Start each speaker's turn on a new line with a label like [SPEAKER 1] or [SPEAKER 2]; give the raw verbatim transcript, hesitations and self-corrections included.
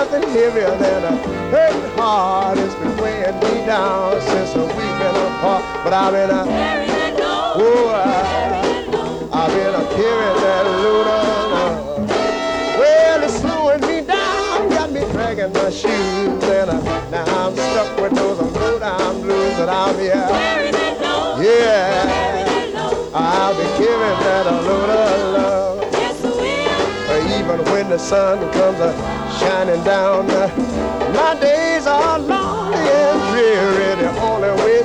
[SPEAKER 1] nothing heavier than a hurting heart. It's been weighing me down since we've been apart. But I've been a, oh, I, I've been a carrying that load of love. Well, it's slowing me down, got me dragging my shoes, and uh, now I'm stuck with those low down blues. But I'll be out, yeah, I'll be carrying that load of love. Even when the sun comes uh, shining down, uh, my days are long and dreary. The only